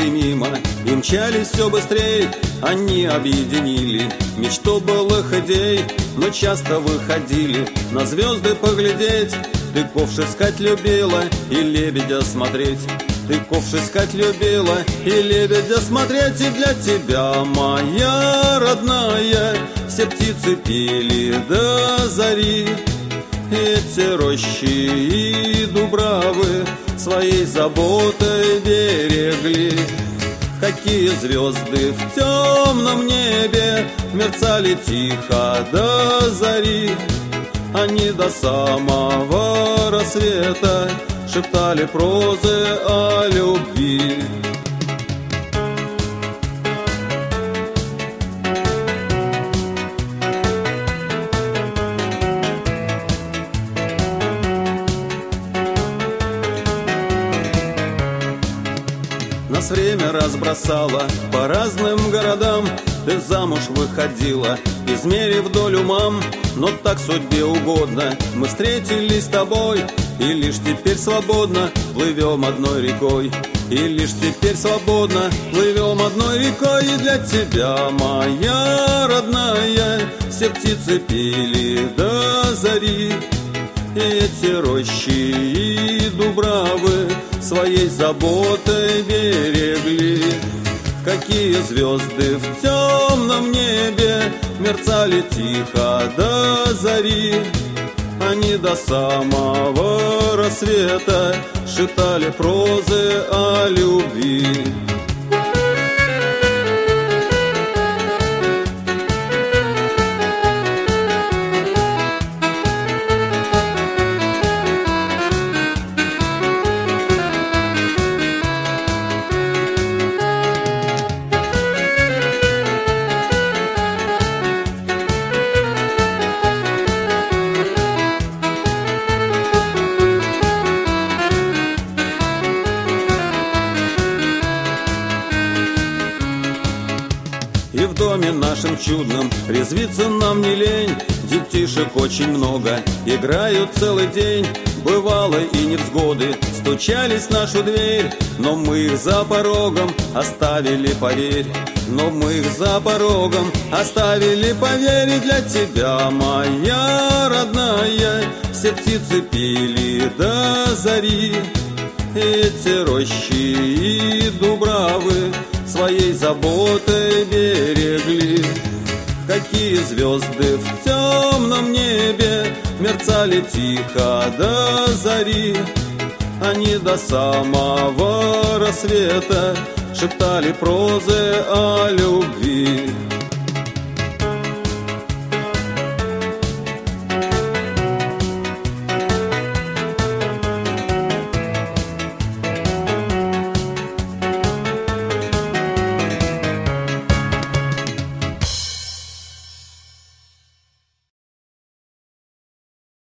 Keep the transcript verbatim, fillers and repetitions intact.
мимо и мчались все быстрей. Они объединили мечту былых идей, но часто выходили на звезды поглядеть. Ты ковш искать любила и лебедя смотреть. Ты ковш искать любила и лебедя смотреть. И для тебя, моя родная, все птицы пели до зари. Эти рощи и дубравы своей заботой берегли. Какие звезды в темном небе мерцали тихо до зари. Они до самого рассвета шептали прозы о любви. Нас время разбросало по разным городам. Ты замуж выходила, измерив долю мам. Но так судьбе угодно, мы встретились с тобой, и лишь теперь свободно плывем одной рекой. И лишь теперь свободно плывем одной рекой. И для тебя, моя родная, все птицы пели до зари. Эти рощи и дубравы своей заботой берегли. Какие звезды в темном небе мерцали тихо до зари. Они до самого рассвета шептали прозы о любви. И в доме нашем чудном резвиться нам не лень. Детишек очень много, играют целый день. Бывало и невзгоды стучались в нашу дверь, но мы их за порогом оставили, поверь. Но мы их за порогом оставили, поверь. И для тебя, моя родная, все птицы пели до зари. Эти рощи и дубравы своей заботой берегли. Какие звезды в темном небе мерцали тихо до зари. Они до самого рассвета шептали прозы о любви.